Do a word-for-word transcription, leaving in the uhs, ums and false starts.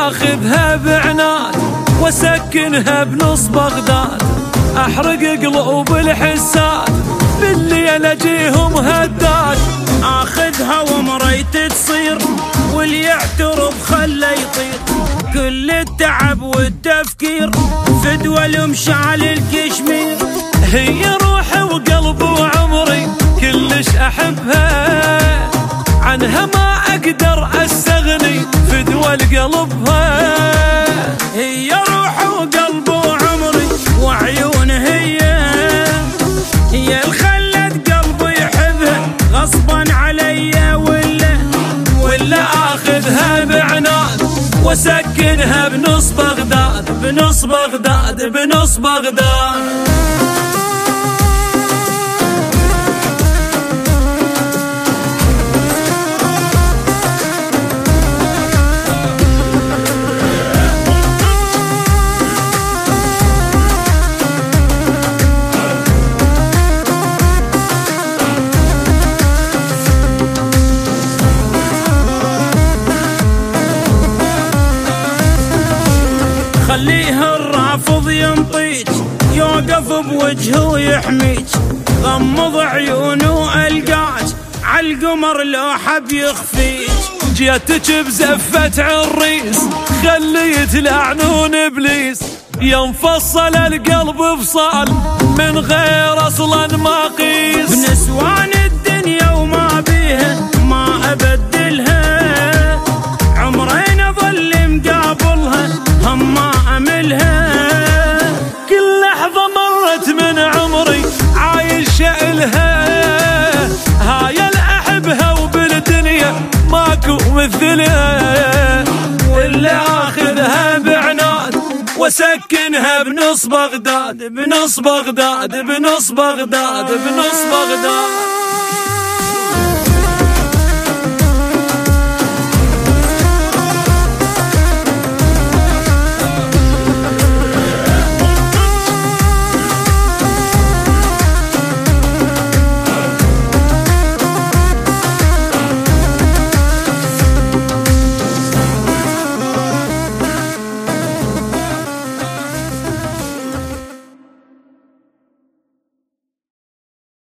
آخذها بعناد واسكنها بنص بغداد، احرق قلوب الحساد بالليل اجيهم هداد. اخذها ومريت تصير واللي يعترض خله يطير، كل التعب والتفكير فدوى المشعل الكشمير. هي روحي وقلبي وعمري كلش احبها، عنها ما اقدر استغني فدوى لقلبها. هي روحي وقلبي وعمري وعيون هي هي الخلت قلبي يحبها غصبا علي، ولا ولا اخذها بعناد واسكنها بنص بغداد، بنص بغداد بنص بغداد. خليه الرافض ينطيج يوقف بوجهه ويحميج، غمض عيونه القاج عالقمر لو حب يخفيج. جيتك بزفة عريس خليت لعنون ابليس، ينفصل القلب بصال من غير اصلا ما قيس. بنسوان الدنيا وما بيها ما ابدلها، عمرين اظل مقابلها هم ما املها. كل لحظة مرت من عمري عايش شائلها، هاي الاحبها وبالدنيا ماكو مثلها. واللي اخذها بعناد واسكنها بنص بغداد، بنص بغداد بنص بغداد بنص بغداد.